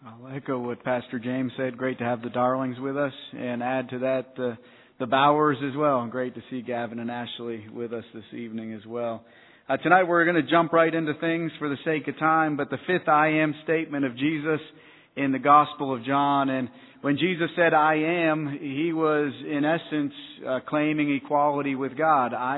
I'll echo what Pastor James said. Great to have the Darlings with us, and add to that the Bowers as well. And great to see Gavin and Ashley with us this evening as well. Tonight we're going to jump right into things for the sake of time, but the fifth I am statement of Jesus in the Gospel of John. And when Jesus said I am, He was in essence claiming equality with God. I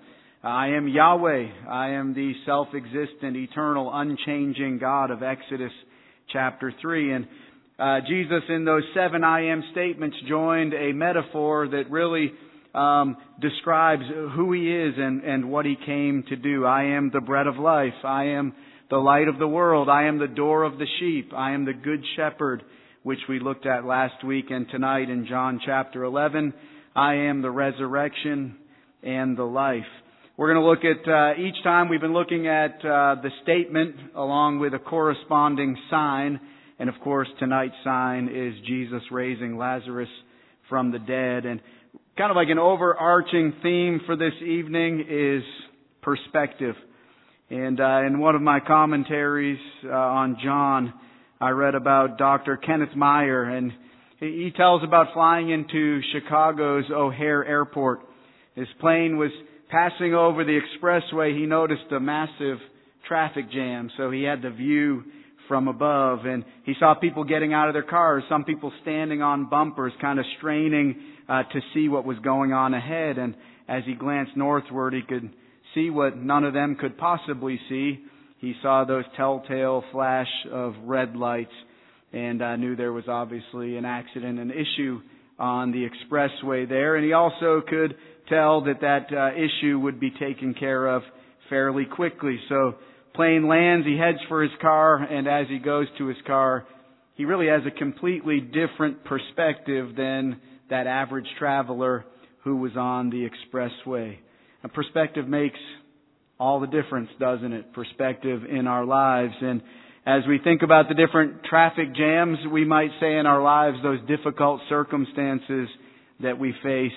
am Yahweh. I am the self-existent, eternal, unchanging God of Exodus chapter 3. And Jesus in those 7 I am statements joined a metaphor that really describes who He is and what He came to do. I am the bread of life. I am the light of the world. I am the door of the sheep. I am the good shepherd, which we looked at last week and tonight in John chapter 11. I am the resurrection and the life. We're going to look at, each time we've been looking at the statement along with a corresponding sign. And of course, tonight's sign is Jesus raising Lazarus from the dead. And kind of like an overarching theme for this evening is perspective. And in one of my commentaries on John, I read about Dr. Kenneth Meyer, and he tells about flying into Chicago's O'Hare Airport. His plane was passing over the expressway. He noticed a massive traffic jam, so he had the view from above, and he saw people getting out of their cars, some people standing on bumpers, kind of straining to see what was going on ahead. And as he glanced northward, he could see what none of them could possibly see. He saw those telltale flash of red lights and knew there was obviously an accident, an issue on the expressway there. And he also could tell that issue would be taken care of fairly quickly. So plane lands, he heads for his car, and as he goes to his car, he really has a completely different perspective than that average traveler who was on the expressway. And perspective makes all the difference, doesn't it? Perspective in our lives. And as we think about the different traffic jams, we might say in our lives, those difficult circumstances that we face,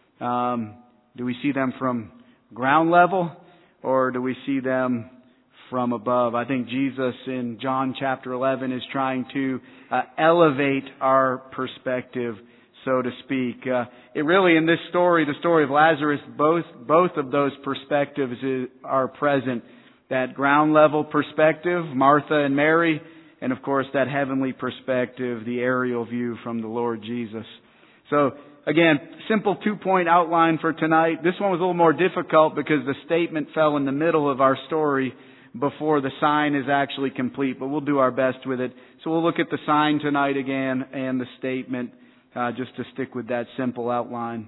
do we see them from ground level or do we see them from above? I think Jesus in John chapter 11 is trying to elevate our perspective, so to speak. It really, in this story, the story of Lazarus, both of those perspectives are present. That ground level perspective, Martha and Mary, and of course that heavenly perspective, the aerial view from the Lord Jesus. So again, simple 2-point outline for tonight. This one was a little more difficult because the statement fell in the middle of our story before the sign is actually complete, but we'll do our best with it. So we'll look at the sign tonight again and the statement, just to stick with that simple outline.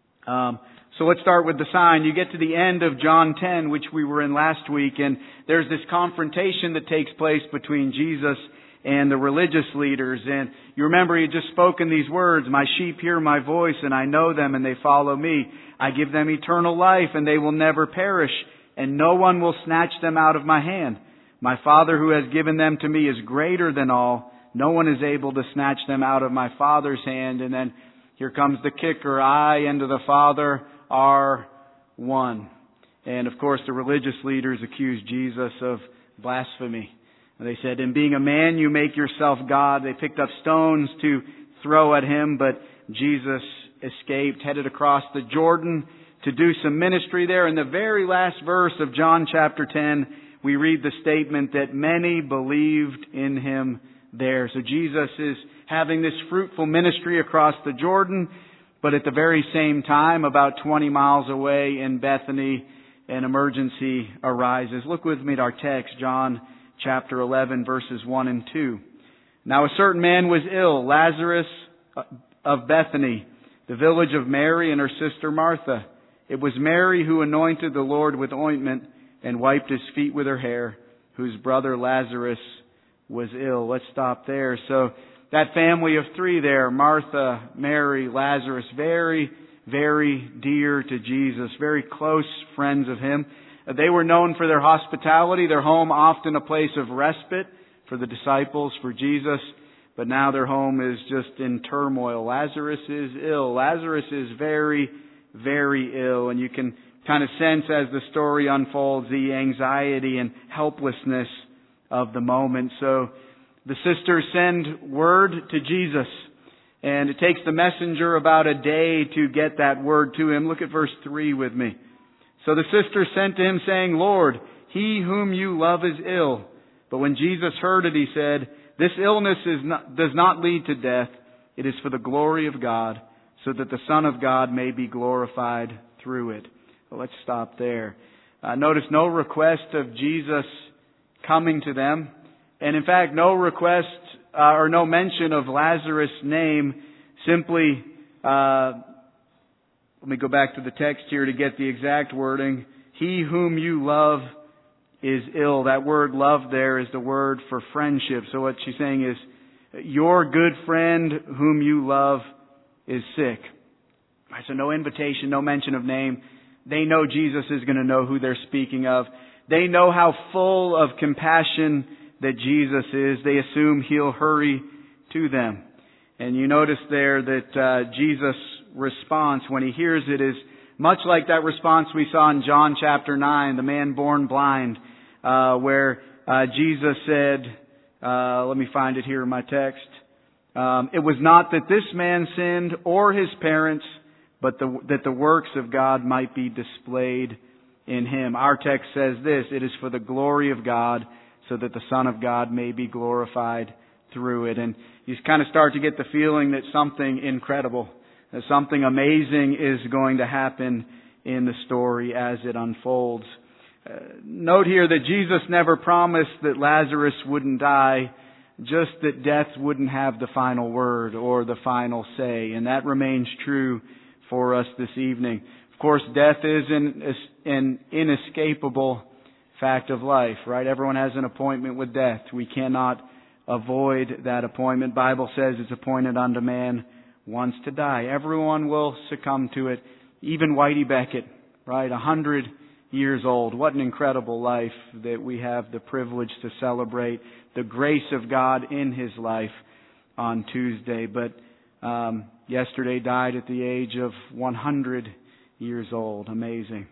So let's start with the sign. You get to the end of John 10, which we were in last week, and there's this confrontation that takes place between Jesus and the religious leaders. And you remember he had just spoken these words, "My sheep hear my voice, and I know them, and they follow me. I give them eternal life, and they will never perish, and no one will snatch them out of my hand. My Father who has given them to me is greater than all. No one is able to snatch them out of my Father's hand." And then here comes the kicker. I and the Father are one. And of course the religious leaders accused Jesus of blasphemy. And they said, "In being a man, you make yourself God." They picked up stones to throw at Him, but Jesus escaped, headed across the Jordan to do some ministry there. In the very last verse of John chapter 10, we read the statement that many believed in Him there. So Jesus is having this fruitful ministry across the Jordan, but at the very same time, about 20 miles away in Bethany, an emergency arises. Look with me at our text, John chapter 11, verses 1 and 2. "Now a certain man was ill, Lazarus of Bethany, the village of Mary and her sister Martha. It was Mary who anointed the Lord with ointment and wiped His feet with her hair, whose brother Lazarus was ill." Let's stop there. So that family of 3 there, Martha, Mary, Lazarus, very, very dear to Jesus, very close friends of Him. They were known for their hospitality, their home often a place of respite for the disciples, for Jesus. But now their home is just in turmoil. Lazarus is ill. Lazarus is very, very ill. And you can kind of sense as the story unfolds the anxiety and helplessness of the moment. So The sisters send word to Jesus, and it takes the messenger about a day to get that word to him. Look at verse 3 with me. So the sisters sent to him, saying, Lord, he whom you love is ill. But when Jesus heard it, he said, this illness does not lead to death. It is for the glory of God, so that the Son of God may be glorified through it. Well, let's stop there. Notice no request of Jesus coming to them. And in fact, no request or no mention of Lazarus' name. Simply, let me go back to the text here to get the exact wording. He whom you love is ill. That word love there is the word for friendship. So what she's saying is, your good friend whom you love is sick. Right, so no invitation, no mention of name. They know Jesus is going to know who they're speaking of. They know how full of compassion that Jesus is. They assume He'll hurry to them. And you notice there that Jesus' response when He hears it is much like that response we saw in John chapter 9, the man born blind, where Jesus said, let me find it here in my text. It was not that this man sinned or his parents, but that the works of God might be displayed in him. Our text says this, it is for the glory of God, so that the Son of God may be glorified through it. And you kind of start to get the feeling that something incredible, that something amazing is going to happen in the story as it unfolds. Note here that Jesus never promised that Lazarus wouldn't die, just that death wouldn't have the final word or the final say. And that remains true for us this evening. Of course, death is an inescapable fact of life, right? Everyone has an appointment with death. We cannot avoid that appointment. Bible says it's appointed unto man once to die. Everyone will succumb to it. Even Whitey Beckett, right? 100 years old. What an incredible life that we have the privilege to celebrate the grace of God in his life on Tuesday. But yesterday died at the age of 100 years old. Amazing.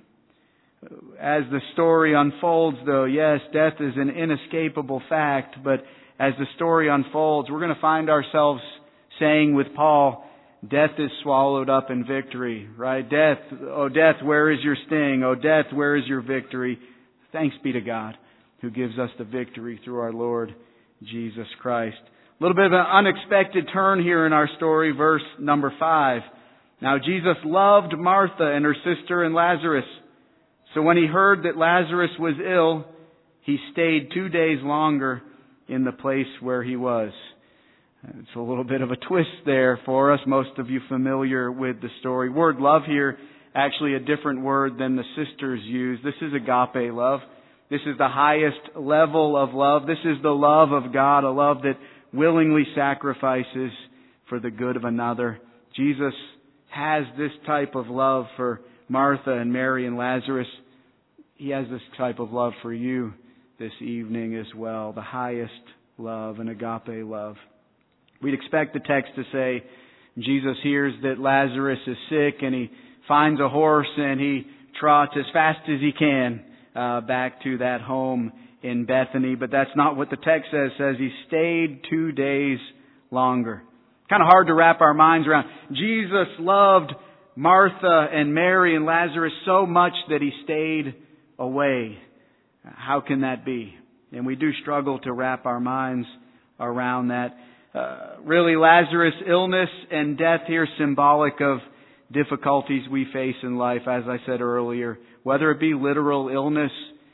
As the story unfolds, though, yes, death is an inescapable fact, but as the story unfolds, we're going to find ourselves saying with Paul, death is swallowed up in victory, right? Death, oh death, where is your sting? Oh death, where is your victory? Thanks be to God who gives us the victory through our Lord Jesus Christ. A little bit of an unexpected turn here in our story, verse number 5. Now Jesus loved Martha and her sister and Lazarus. So when he heard that Lazarus was ill, he stayed 2 days longer in the place where he was. It's a little bit of a twist there for us. Most of you familiar with the story. Word love here, actually a different word than the sisters use. This is agape love. This is the highest level of love. This is the love of God, a love that willingly sacrifices for the good of another. Jesus has this type of love for Martha and Mary and Lazarus. He has this type of love for you this evening as well. The highest love, an agape love. We'd expect the text to say, Jesus hears that Lazarus is sick and he finds a horse and he trots as fast as he can back to that home in Bethany. But that's not what the text says. It says he stayed 2 days longer. Kind of hard to wrap our minds around. Jesus loved Martha and Mary and Lazarus so much that he stayed away. How can that be? And we do struggle to wrap our minds around that. Really, Lazarus' illness and death here symbolic of difficulties we face in life, as I said earlier. Whether it be literal illness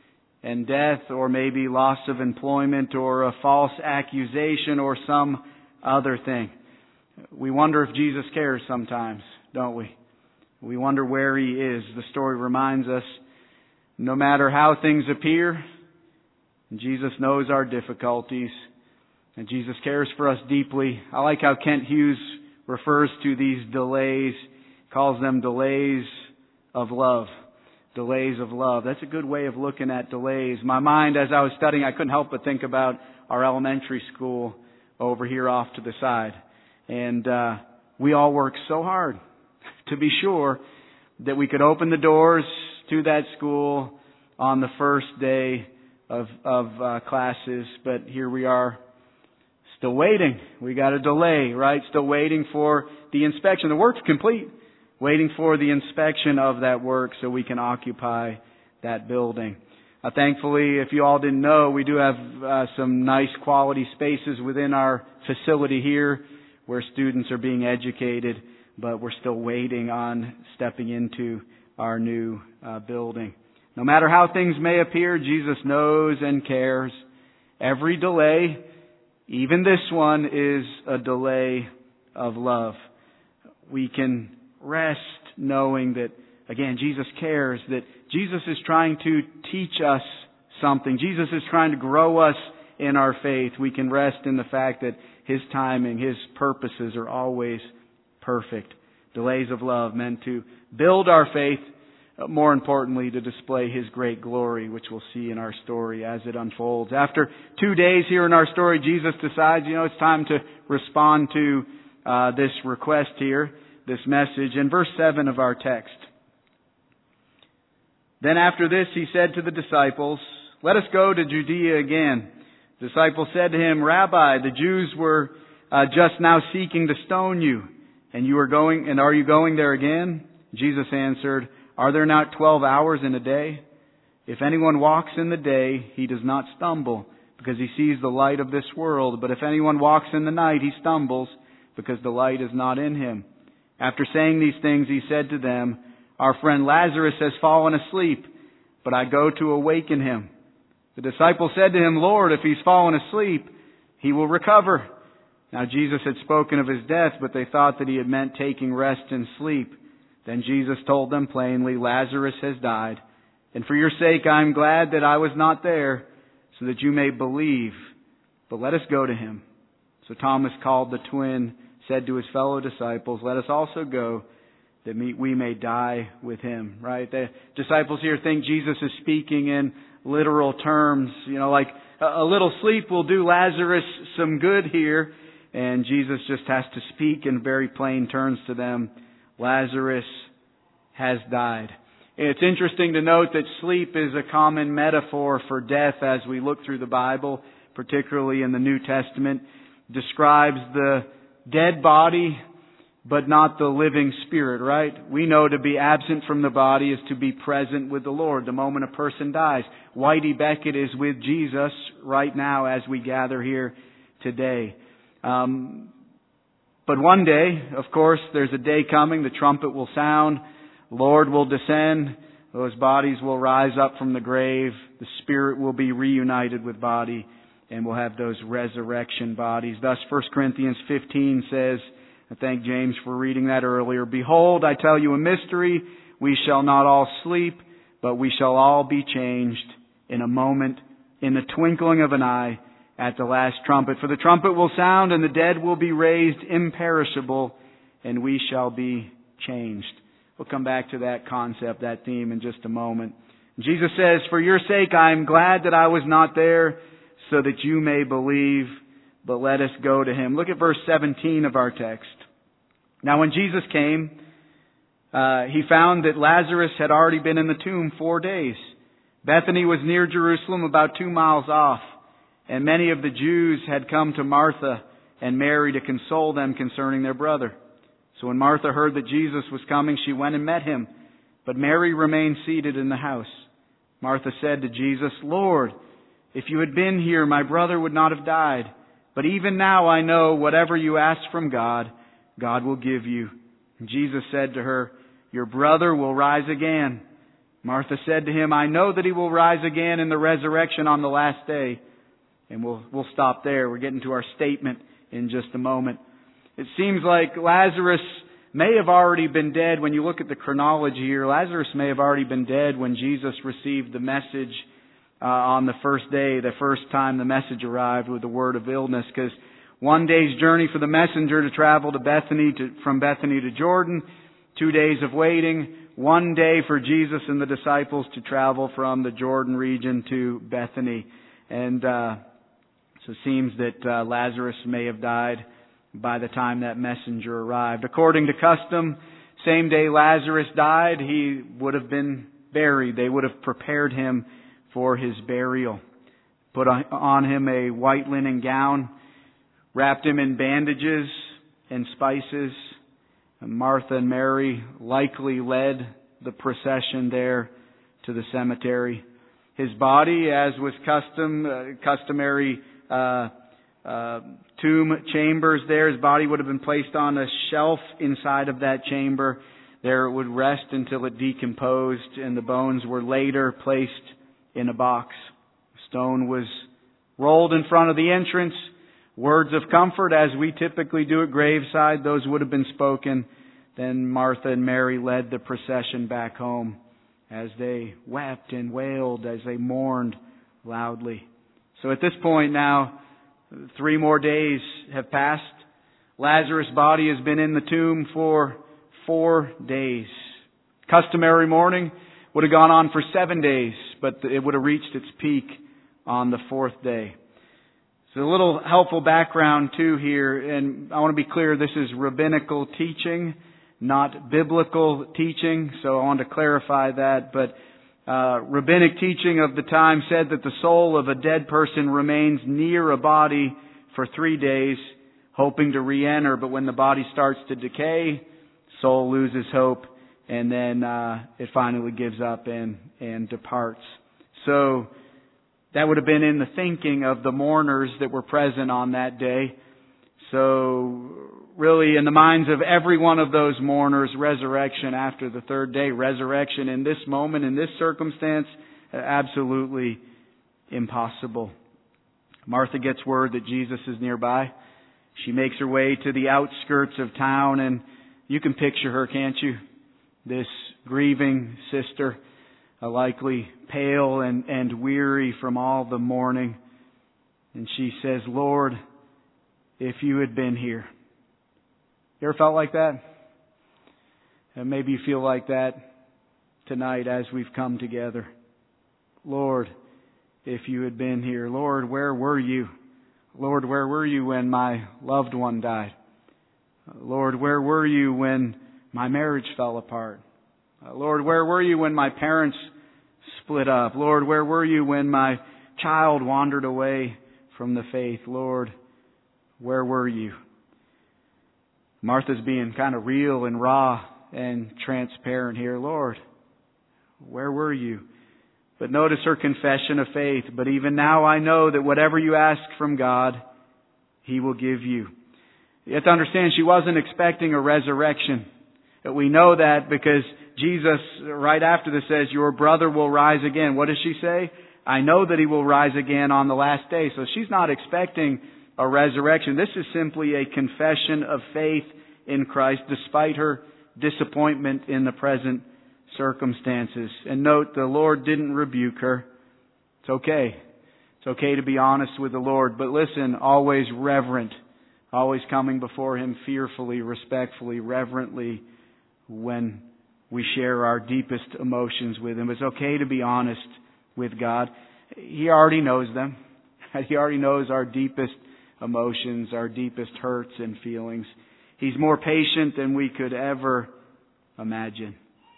and death, or maybe loss of employment, or a false accusation, or some other thing. We wonder if Jesus cares sometimes, don't we? We wonder where He is. The story reminds us, no matter how things appear, Jesus knows our difficulties. And Jesus cares for us deeply. I like how Kent Hughes refers to these delays, calls them delays of love. Delays of love. That's a good way of looking at delays. My mind, as I was studying, I couldn't help but think about our elementary school over here off to the side. And we all worked so hard to be sure that we could open the doors to that school on the first day of classes. But here we are, Still waiting. We got a delay, right? Still waiting for the inspection. The work's complete. Waiting for the inspection of that work so we can occupy that building. Thankfully, if you all didn't know, we do have some nice quality spaces within our facility here where students are being educated, but we're still waiting on stepping into our new building. No matter how things may appear, Jesus knows and cares. Every delay, even this one, is a delay of love. We can rest knowing that, again, Jesus cares, that Jesus is trying to teach us something. Jesus is trying to grow us in our faith. We can rest in the fact that His timing, His purposes are always perfect. Delays of love meant to build our faith, more importantly, to display His great glory, which we'll see in our story as it unfolds. After 2 days here in our story, Jesus decides, it's time to respond to this request here, this message. In verse 7 of our text, "Then after this He said to the disciples, 'Let us go to Judea again.' The disciples said to Him, 'Rabbi, the Jews were just now seeking to stone you, and are you going there again?' Jesus answered, 'Are there not 12 hours in a day? If anyone walks in the day, he does not stumble, because he sees the light of this world. But if anyone walks in the night, he stumbles, because the light is not in him.' After saying these things, He said to them, 'Our friend Lazarus has fallen asleep, but I go to awaken him.' The disciples said to Him, 'Lord, if he's fallen asleep, he will recover.' Now Jesus had spoken of his death, but they thought that He had meant taking rest and sleep. Then Jesus told them plainly, 'Lazarus has died, and for your sake I am glad that I was not there, so that you may believe. But let us go to him.' So Thomas, called the twin, said to his fellow disciples, 'Let us also go, that we may die with him.'" Right? The disciples here think Jesus is speaking in literal terms, like a little sleep will do Lazarus some good here. And Jesus just has to speak in very plain terms to them. Lazarus has died. It's interesting to note that sleep is a common metaphor for death as we look through the Bible, particularly in the New Testament. It describes the dead body, but not the living spirit, right? We know to be absent from the body is to be present with the Lord the moment a person dies. Whitey Beckett is with Jesus right now as we gather here today. But one day, of course, there's a day coming, the trumpet will sound, Lord will descend, those bodies will rise up from the grave, the spirit will be reunited with body, and we'll have those resurrection bodies. Thus, 1 Corinthians 15 says, I thank James for reading that earlier, "Behold, I tell you a mystery, we shall not all sleep, but we shall all be changed in a moment, in the twinkling of an eye, at the last trumpet. For the trumpet will sound, and the dead will be raised imperishable, and we shall be changed." We'll come back to that concept, that theme, in just a moment. Jesus says, "For your sake I am glad that I was not there, so that you may believe, but let us go to him." Look at verse 17 of our text. "Now when Jesus came, He found that Lazarus had already been in the tomb 4 days. Bethany was near Jerusalem, about 2 miles off. And many of the Jews had come to Martha and Mary to console them concerning their brother. So when Martha heard that Jesus was coming, she went and met him. But Mary remained seated in the house. Martha said to Jesus, "Lord, if you had been here, my brother would not have died. But even now I know whatever you ask from God, God will give you." And Jesus said to her, "Your brother will rise again." Martha said to him, "I know that he will rise again in the resurrection on the last day." And we'll stop there. We're getting to our statement in just a moment. It seems like Lazarus may have already been dead. When you look at the chronology here, Lazarus may have already been dead when Jesus received the message on the first day, the first time the message arrived with the word of illness. Because 1 day's journey for the messenger to travel to Bethany, from Bethany to Jordan, 2 days of waiting, 1 day for Jesus and the disciples to travel from the Jordan region to Bethany. And so it seems that Lazarus may have died by the time that messenger arrived. According to custom, same day Lazarus died, he would have been buried. They would have prepared him for his burial. Put on him a white linen gown, wrapped him in bandages and spices. And Martha and Mary likely led the procession there to the cemetery. His body, as was customary tomb chambers there, his body would have been placed on a shelf inside of that chamber. There it would rest until it decomposed, and the bones were later placed in a box. Stone was rolled in front of the entrance. Words of comfort, as we typically do at graveside, those would have been spoken. Then Martha and Mary led the procession back home as they wept and wailed, as they mourned loudly. So at this point now, 3 more days have passed. Lazarus' body has been in the tomb for 4 days. Customary mourning would have gone on for 7 days, but it would have reached its peak on the 4th day. So a little helpful background too here, and I want to be clear, this is rabbinical teaching, not biblical teaching, so I want to clarify that. But rabbinic teaching of the time said that the soul of a dead person remains near a body for 3 days, hoping to re-enter, but when the body starts to decay, soul loses hope, and then it finally gives up and departs. So that would have been in the thinking of the mourners that were present on that day. So really, in the minds of every one of those mourners, resurrection after the 3rd day, resurrection in this moment, in this circumstance, absolutely impossible. Martha gets word that Jesus is nearby. She makes her way to the outskirts of town, and you can picture her, can't you? This grieving sister, likely pale and weary from all the mourning. And she says, "Lord, if you had been here." You ever felt like that? And maybe you feel like that tonight as we've come together. Lord, if you had been here. Lord, where were you? Lord, where were you when my loved one died? Lord, where were you when my marriage fell apart? Lord, where were you when my parents split up? Lord, where were you when my child wandered away from the faith? Lord, where were you? Martha's being kind of real and raw and transparent here. Lord, where were you? But notice her confession of faith. But even now I know that whatever you ask from God, He will give you. You have to understand, she wasn't expecting a resurrection. But we know that because Jesus, right after this, says, "Your brother will rise again." What does she say? "I know that he will rise again on the last day." So she's not expecting a resurrection. This is simply a confession of faith in Christ, despite her disappointment in the present circumstances. And note, the Lord didn't rebuke her. It's okay. It's okay to be honest with the Lord. But listen, always reverent. Always coming before Him fearfully, respectfully, reverently when we share our deepest emotions with Him. It's okay to be honest with God. He already knows them. He already knows our deepest emotions, our deepest hurts and feelings. He's more patient than we could ever imagine.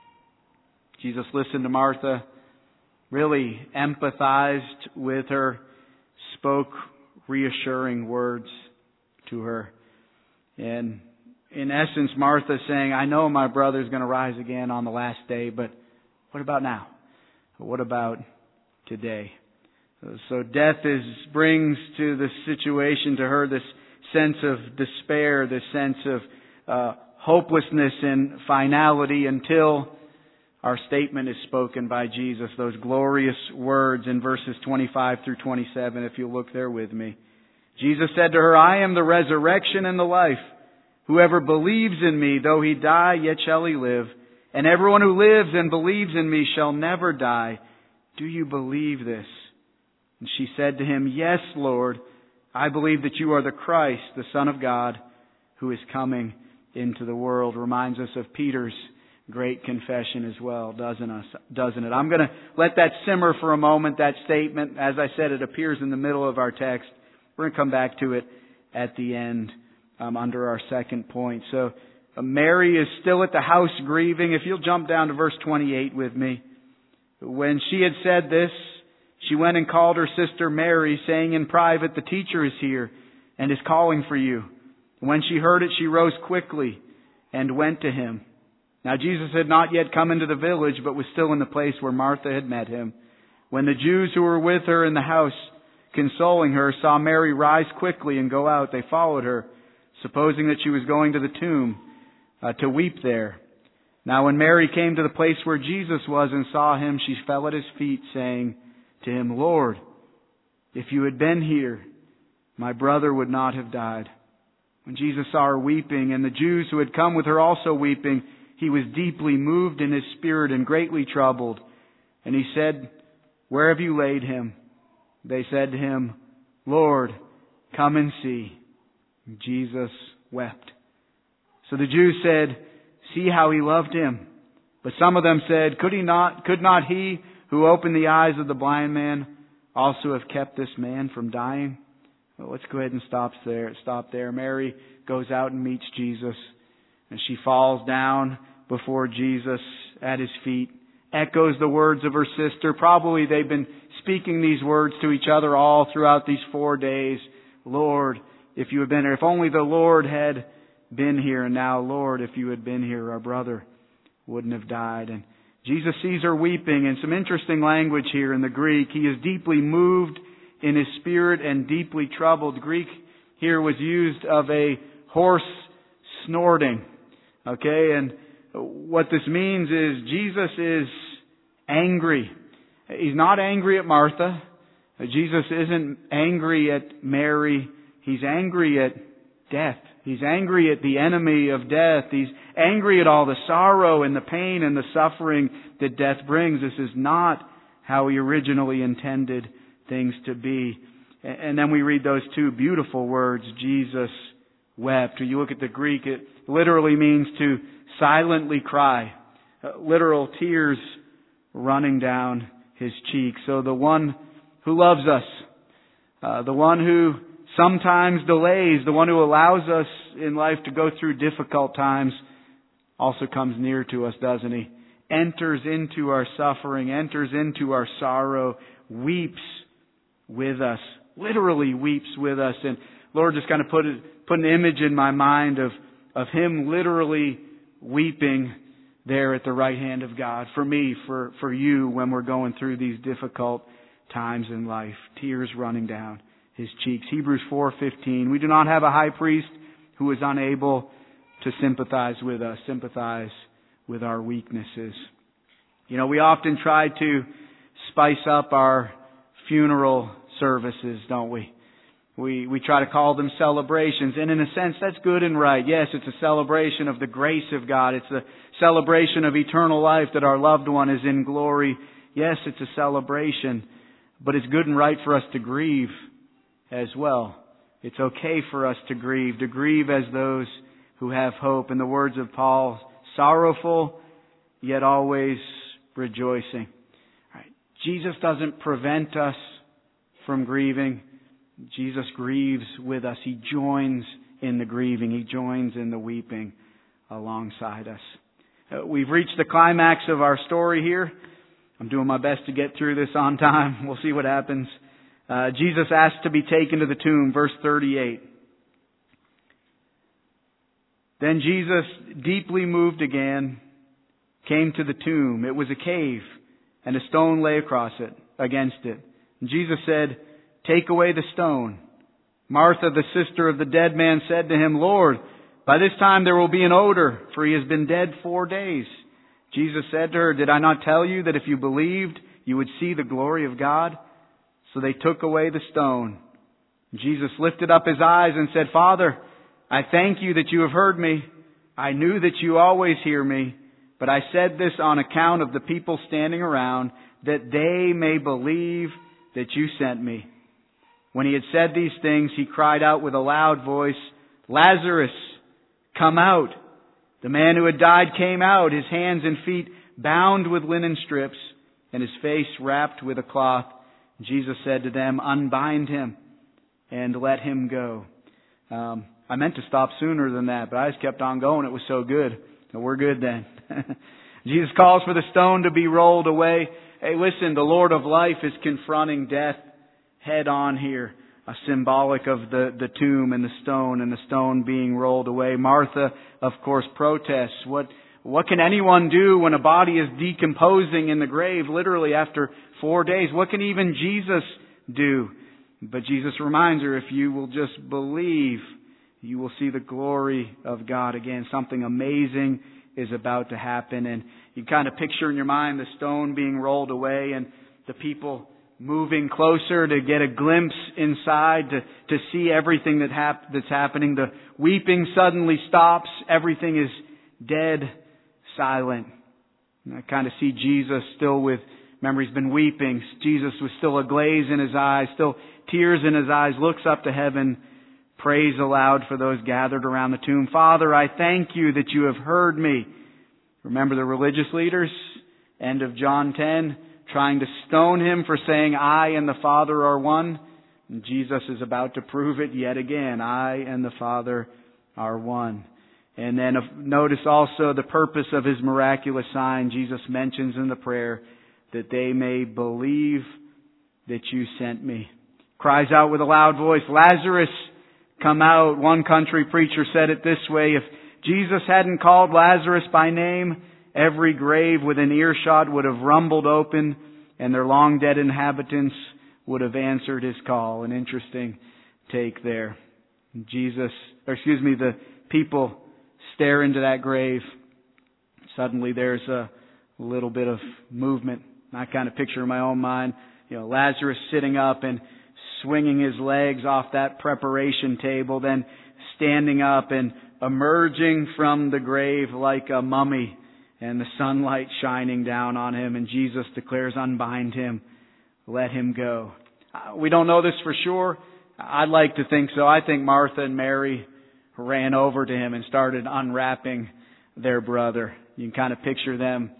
Jesus listened to Martha, really empathized with her, spoke reassuring words to her. And in essence, Martha's saying, "I know my brother's going to rise again on the last day, but what about now? What about today?" So death brings to the situation, to her, this sense of despair, this sense of hopelessness and finality until our statement is spoken by Jesus. Those glorious words in verses 25 through 27, if you'll look there with me. Jesus said to her, "I am the resurrection and the life. Whoever believes in me, though he die, yet shall he live. And everyone who lives and believes in me shall never die. Do you believe this?" And she said to him, "Yes, Lord, I believe that you are the Christ, the Son of God, who is coming into the world." Reminds us of Peter's great confession as well, doesn't it? I'm going to let that simmer for a moment, that statement. As I said, it appears in the middle of our text. We're going to come back to it at the end under our second point. So Mary is still at the house grieving. If you'll jump down to verse 28 with me. When she had said this, she went and called her sister Mary, saying in private, "The teacher is here, and is calling for you." When she heard it, she rose quickly and went to him. Now Jesus had not yet come into the village, but was still in the place where Martha had met him. When the Jews who were with her in the house, consoling her, saw Mary rise quickly and go out, they followed her, supposing that she was going to the tomb to weep there. Now when Mary came to the place where Jesus was and saw him, she fell at his feet, saying to him, "Lord, if you had been here, my brother would not have died." When Jesus saw her weeping, and the Jews who had come with her also weeping, he was deeply moved in his spirit and greatly troubled. And he said, "Where have you laid him?" They said to him, "Lord, come and see." And Jesus wept. So the Jews said, "See how he loved him." But some of them said, Could not he who opened the eyes of the blind man also have kept this man from dying? Well, let's go ahead and stop there. Mary goes out and meets Jesus, and she falls down before Jesus at his feet, echoes the words of her sister. Probably they've been speaking these words to each other all throughout these 4 days. "Lord, if you had been here, if only the Lord had been here. And now, Lord, if you had been here, our brother wouldn't have died." And Jesus sees her weeping, and some interesting language here in the Greek. He is deeply moved in his spirit and deeply troubled. Greek here was used of a horse snorting. Okay, and what this means is Jesus is angry. He's not angry at Martha. Jesus isn't angry at Mary. He's angry at death. He's angry at the enemy of death. He's angry at all the sorrow and the pain and the suffering that death brings. This is not how he originally intended things to be. And then we read those two beautiful words, Jesus wept. When you look at the Greek, it literally means to silently cry. Literal tears running down his cheeks. So the one who loves us, the one who sometimes delays, the one who allows us in life to go through difficult times, also comes near to us, doesn't he? Enters into our suffering, enters into our sorrow, weeps with us, literally weeps with us. And Lord just kind of put an image in my mind of him literally weeping there at the right hand of God for me, for you, when we're going through these difficult times in life. Tears running down his cheeks. Hebrews 4:15. We do not have a high priest who is unable to sympathize with us, sympathize with our weaknesses. You know, we often try to spice up our funeral services, don't we? We try to call them celebrations, and in a sense that's good and right. Yes, it's a celebration of the grace of God. It's a celebration of eternal life, that our loved one is in glory. Yes, it's a celebration, but it's good and right for us to grieve as well. It's okay for us to grieve as those who have hope. In the words of Paul, sorrowful yet always rejoicing. All right. Jesus doesn't prevent us from grieving. Jesus grieves with us. He joins in the grieving. He joins in the weeping alongside us. We've reached the climax of our story here. I'm doing my best to get through this on time. We'll see what happens. Jesus asked to be taken to the tomb, verse 38. Then Jesus, deeply moved again, came to the tomb. It was a cave, and a stone lay against it. And Jesus said, "Take away the stone." Martha, the sister of the dead man, said to him, "Lord, by this time there will be an odor, for he has been dead 4 days." Jesus said to her, "Did I not tell you that if you believed, you would see the glory of God?" So they took away the stone. Jesus lifted up his eyes and said, "Father, I thank you that you have heard me. I knew that you always hear me, but I said this on account of the people standing around, that they may believe that you sent me." When he had said these things, he cried out with a loud voice, "Lazarus, come out." The man who had died came out, his hands and feet bound with linen strips, and his face wrapped with a cloth. Jesus said to them, "Unbind him and let him go." I meant to stop sooner than that, but I just kept on going. It was so good. So we're good then. Jesus calls for the stone to be rolled away. Hey, listen, the Lord of life is confronting death head on here. symbolic of the tomb and the stone being rolled away. Martha, of course, protests. What can anyone do when a body is decomposing in the grave, literally after 4 days? What can even Jesus do? But Jesus reminds her, if you will just believe, you will see the glory of God again. Something amazing is about to happen. And you kind of picture in your mind the stone being rolled away and the people moving closer to get a glimpse inside, to see everything that's happening. The weeping suddenly stops. Everything is dead silent. And I kind of see Jesus still with, remember he's been weeping. Jesus with still a glaze in his eyes, still tears in his eyes, looks up to heaven, prays aloud for those gathered around the tomb. Father, I thank you that you have heard me. Remember the religious leaders, end of John 10, trying to stone him for saying, I and the Father are one. And Jesus is about to prove it yet again. I and the Father are one. And then notice also the purpose of his miraculous sign. Jesus mentions in the prayer that they may believe that you sent me. Cries out with a loud voice, Lazarus, come out. One country preacher said it this way, if Jesus hadn't called Lazarus by name, every grave within earshot would have rumbled open and their long dead inhabitants would have answered his call. An interesting take there. The people stare into that grave. Suddenly there's a little bit of movement. I kind of picture in my own mind, Lazarus sitting up and swinging his legs off that preparation table, then standing up and emerging from the grave like a mummy, and the sunlight shining down on him, and Jesus declares, unbind him, let him go. We don't know this for sure. I'd like to think so. I think Martha and Mary ran over to him and started unwrapping their brother. You can kind of picture them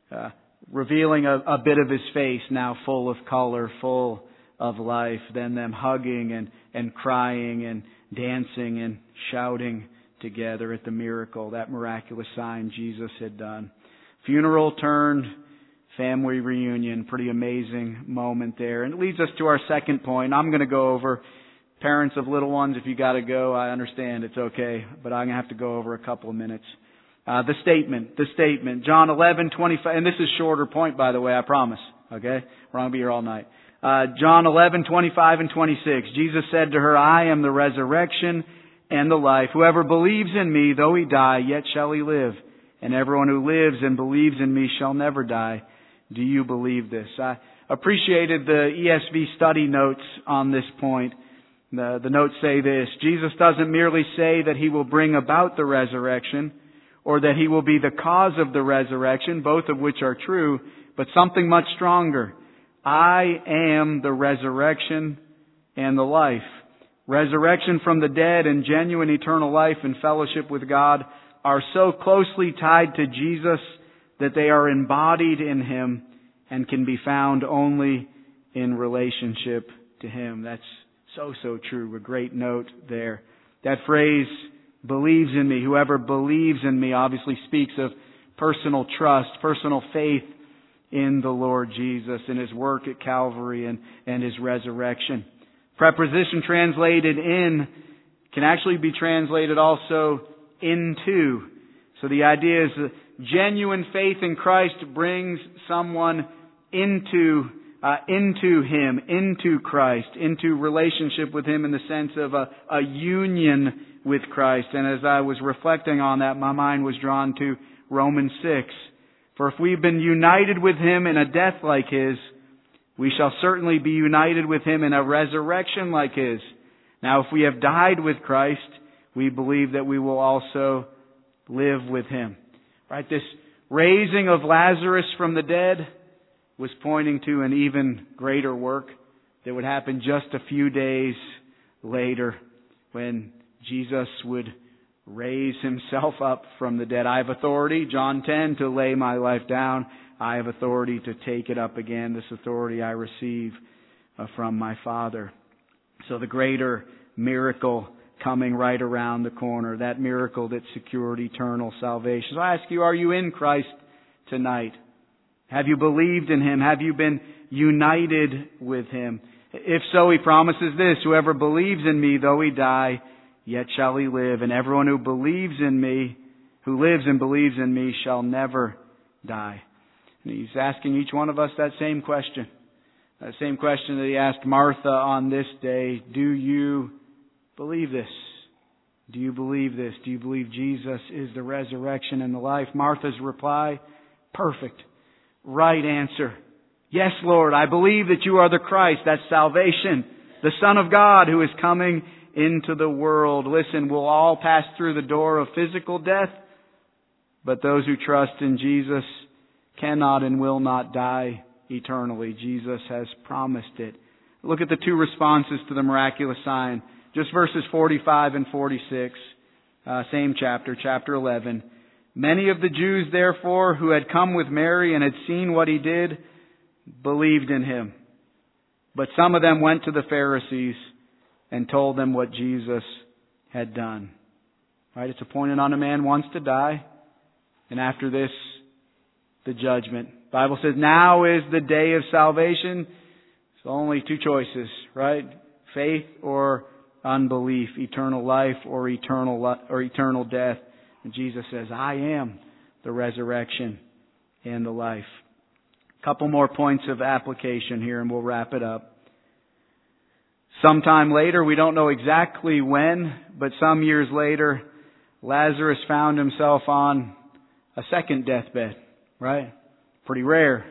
revealing a bit of his face now full of color, full of life, then them hugging and crying and dancing and shouting together at the miracle, that miraculous sign Jesus had done. Funeral turned family reunion. Pretty amazing moment there. And it leads us to our second point. I'm going to go over, parents of little ones, if you got to go, I understand, it's okay. But I'm going to have to go over a couple of minutes. The statement. John 11:25, and this is a shorter point, by the way, I promise. Okay? We're going to be here all night. John 11:25 and 26. Jesus said to her, I am the resurrection and the life. Whoever believes in me, though he die, yet shall he live. And everyone who lives and believes in me shall never die. Do you believe this? I appreciated the ESV study notes on this point. The notes say this: Jesus doesn't merely say that he will bring about the resurrection, or that he will be the cause of the resurrection, both of which are true, but something much stronger. I am the resurrection and the life. Resurrection from the dead and genuine eternal life and fellowship with God are so closely tied to Jesus that they are embodied in him and can be found only in relationship to him. That's so true. A great note there. That phrase, believes in me, whoever believes in me, obviously speaks of personal trust, personal faith in the Lord Jesus and his work at Calvary and his resurrection. Preposition translated in can actually be translated also into. So the idea is genuine faith in Christ brings someone into him, into Christ, into relationship with him in the sense of a union with Christ. And as I was reflecting on that, my mind was drawn to Romans 6. For if we've been united with him in a death like his, we shall certainly be united with him in a resurrection like his. Now, if we have died with Christ, we believe that we will also live with him. Right? This raising of Lazarus from the dead was pointing to an even greater work that would happen just a few days later when Jesus would raise himself up from the dead. I have authority, John 10, to lay my life down. I have authority to take it up again. This authority I receive from my Father. So the greater miracle coming right around the corner, that miracle that secured eternal salvation. So I ask you, are you in Christ tonight? Have you believed in him? Have you been united with him? If so, He promises this, whoever believes in me, though he die, yet shall he live. And everyone who believes in me, who lives and believes in me, shall never die. And He's asking each one of us that same question. That same question that He asked Martha on this day. Do you believe this? Do you believe this? Do you believe Jesus is the resurrection and the life? Martha's reply, perfect. Right answer. Yes, Lord, I believe that you are the Christ. That's salvation. The Son of God who is coming into the world. Listen, we'll all pass through the door of physical death, but those who trust in Jesus cannot and will not die eternally. Jesus has promised it. Look at the two responses to the miraculous sign. Just verses 45 and 46, same chapter, chapter 11. Many of the Jews, therefore, who had come with Mary and had seen what He did, believed in Him. But some of them went to the Pharisees and told them what Jesus had done. Right? It's appointed on a man once to die, and after this, the judgment. The Bible says, now is the day of salvation. It's only two choices, right? Faith or unbelief, eternal life or eternal death. And Jesus says, I am the resurrection and the life. A couple more points of application here and we'll wrap it up. Sometime later, we don't know exactly when, but some years later, Lazarus found himself on a second deathbed, right? Pretty rare.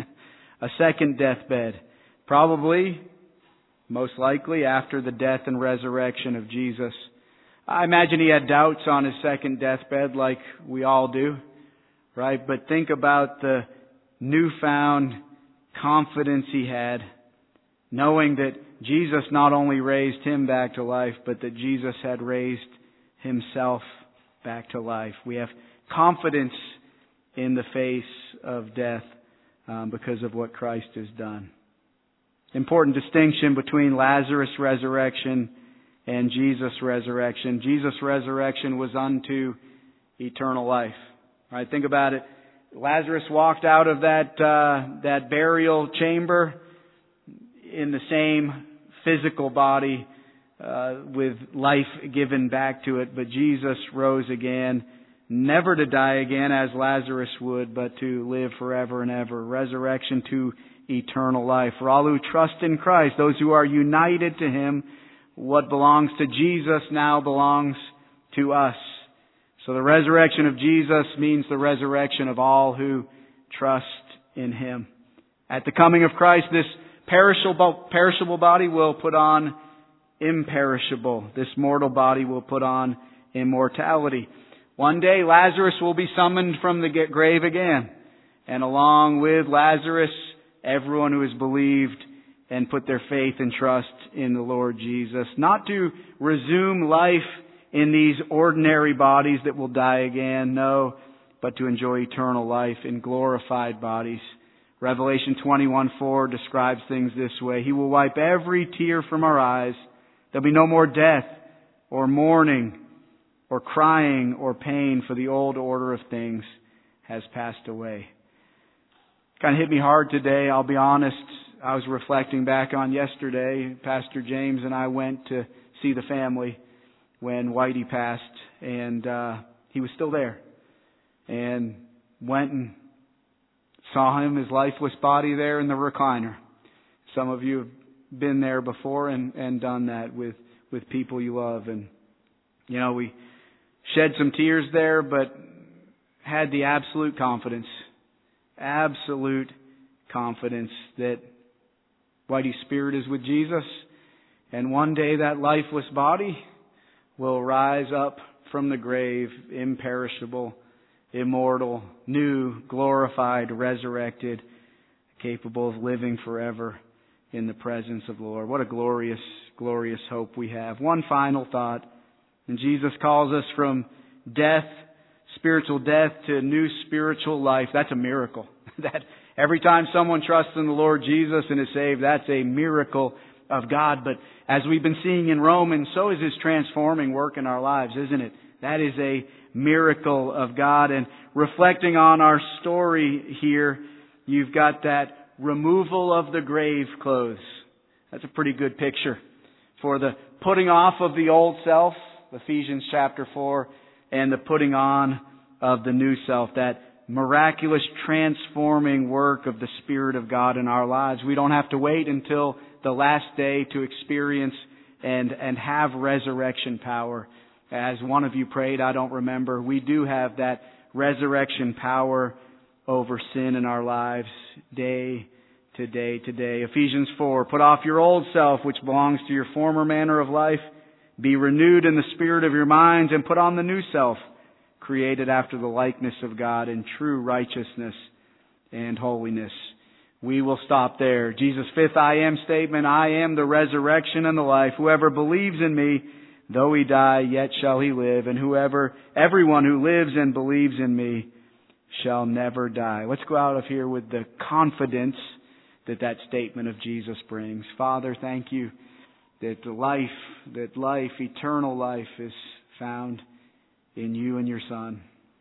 A second deathbed. Probably, most likely, after the death and resurrection of Jesus. I imagine he had doubts on his second deathbed like we all do, right? But think about the newfound confidence he had, knowing that Jesus not only raised him back to life, but that Jesus had raised himself back to life. We have confidence in the face of death because of what Christ has done. Important distinction between Lazarus' resurrection and Jesus' resurrection. Jesus' resurrection was unto eternal life. Right? Think about it. Lazarus walked out of that burial chamber in the same physical body with life given back to it, but Jesus rose again, never to die again as Lazarus would, but to live forever and ever. Resurrection to eternal life. For all who trust in Christ, those who are united to Him, what belongs to Jesus now belongs to us. So the resurrection of Jesus means the resurrection of all who trust in Him. At the coming of Christ, this perishable body will put on imperishable. This mortal body will put on immortality. One day Lazarus will be summoned from the grave again. And along with Lazarus, everyone who has believed and put their faith and trust in the Lord Jesus. Not to resume life in these ordinary bodies that will die again, no, but to enjoy eternal life in glorified bodies. Revelation 21:4 describes things this way. He will wipe every tear from our eyes. There'll be no more death or mourning or crying or pain, for the old order of things has passed away. Kind of hit me hard today, I'll be honest. I was reflecting back on yesterday. Pastor James and I went to see the family when Whitey passed, and he was still there. And went and saw him, his lifeless body there in the recliner. Some of you have been there before and done that with people you love. And, you know, we shed some tears there, but had the absolute confidence that Whitey's spirit is with Jesus. And one day that lifeless body will rise up from the grave, imperishable, immortal, new, glorified, resurrected, capable of living forever in the presence of the Lord. What a glorious, glorious hope we have. One final thought. And Jesus calls us from death, spiritual death, to new spiritual life. That's a miracle. That every time someone trusts in the Lord Jesus and is saved, that's a miracle of God. But as we've been seeing in Romans, so is His transforming work in our lives, isn't it? That is a miracle of God. And reflecting on our story here, you've got that removal of the grave clothes. That's a pretty good picture for the putting off of the old self, Ephesians chapter 4, and the putting on of the new self, that miraculous transforming work of the Spirit of God in our lives. We don't have to wait until the last day to experience and have resurrection power. As one of you prayed, I don't remember, we do have that resurrection power over sin in our lives day to day to day. Ephesians 4, put off your old self, which belongs to your former manner of life. Be renewed in the spirit of your minds, and put on the new self, created after the likeness of God in true righteousness and holiness. We will stop there. Jesus' fifth I am statement, I am the resurrection and the life. Whoever believes in me, though he die, yet shall he live. And everyone who lives and believes in me shall never die. Let's go out of here with the confidence that statement of Jesus brings. Father, thank you that life, eternal life is found in you and your Son.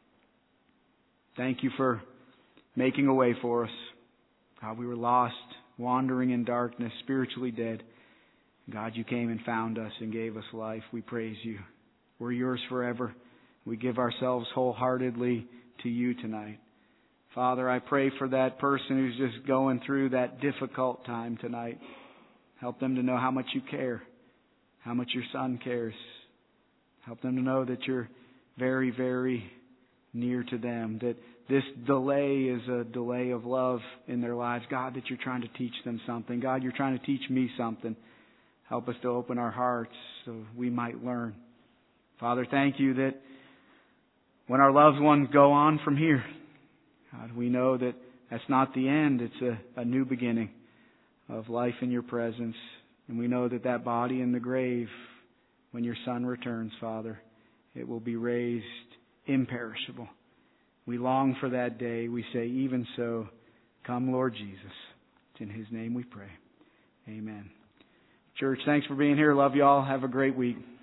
Thank you for making a way for us. God, we were lost, wandering in darkness, spiritually dead. God, you came and found us and gave us life. We praise you. We're yours forever. We give ourselves wholeheartedly to you tonight. Father, I pray for that person who's just going through that difficult time tonight. Help them to know how much you care, how much your Son cares. Help them to know that you're very, very near to them, that this delay is a delay of love in their lives. God, that you're trying to teach them something. God, you're trying to teach me something. Help us to open our hearts so we might learn. Father, thank you that when our loved ones go on from here, God, we know that that's not the end. It's a new beginning of life in your presence. And we know that that body in the grave, when your Son returns, Father, it will be raised imperishable. We long for that day. We say, even so, come Lord Jesus. It's in His name we pray. Amen. Church, thanks for being here. Love you all. Have a great week.